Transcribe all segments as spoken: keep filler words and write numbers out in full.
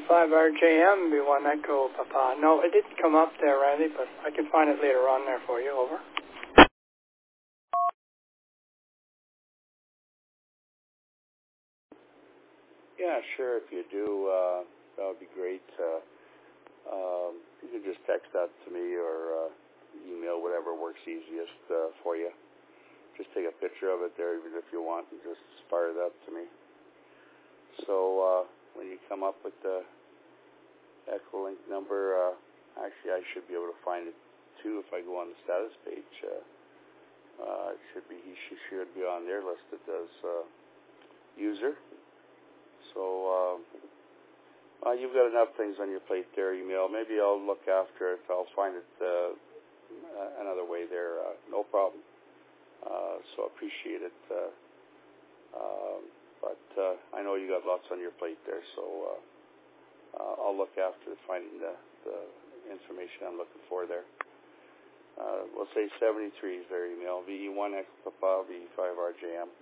five R J M be one Echo Papa. No, it didn't come up there, Randy, but I can find it later on there for you. Over. Yeah, sure. If you do, uh, that would be great. Uh, um, you can just text that to me or uh, email, whatever works easiest uh, for you. Just take a picture of it there, even if you want, and just fire that to me. So uh, when you come up with the Echolink number, uh, actually I should be able to find it too if I go on the status page. Uh, uh, it should be he should, should be on there listed as uh, user. So uh, uh, you've got enough things on your plate there, email. Maybe I'll look after it. I'll find it uh, another way there. Uh, no problem. Uh, so appreciate it. Uh, um, but uh, I know you got lots on your plate there, so uh, uh, I'll look after finding the, the information I'm looking for there. Uh, we'll say seventy-three is their email, V E one X Papa, V E five R J M.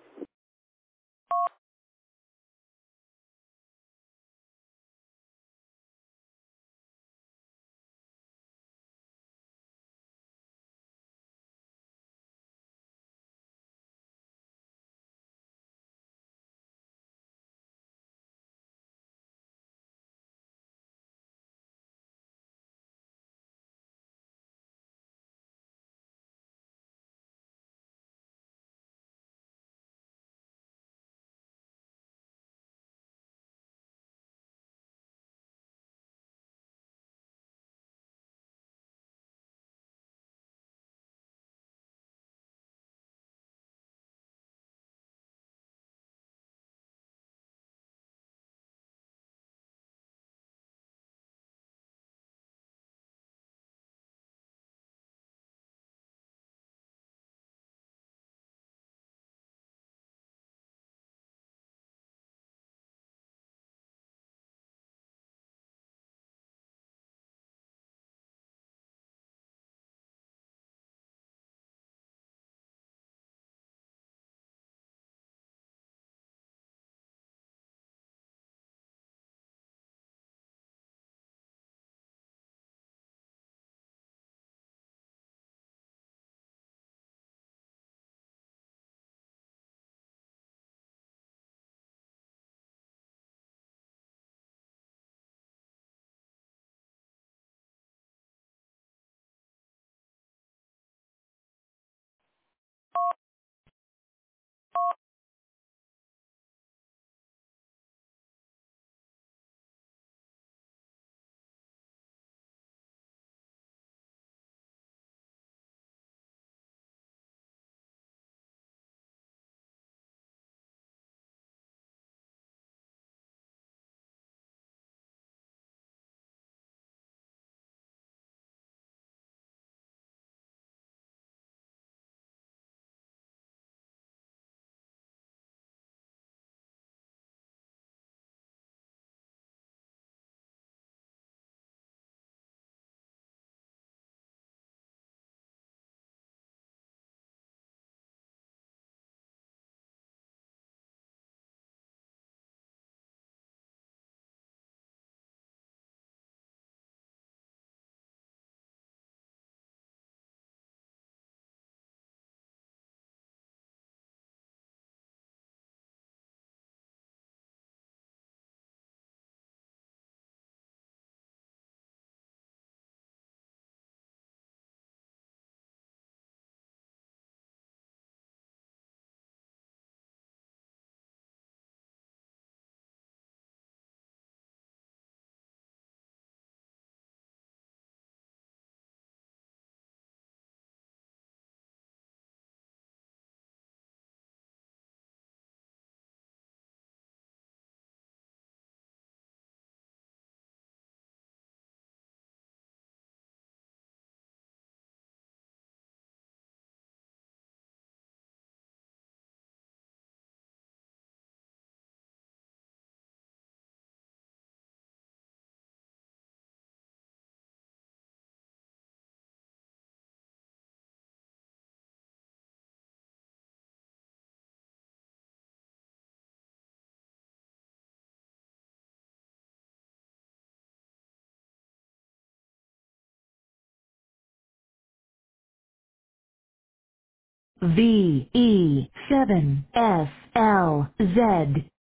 V E seven S L Z.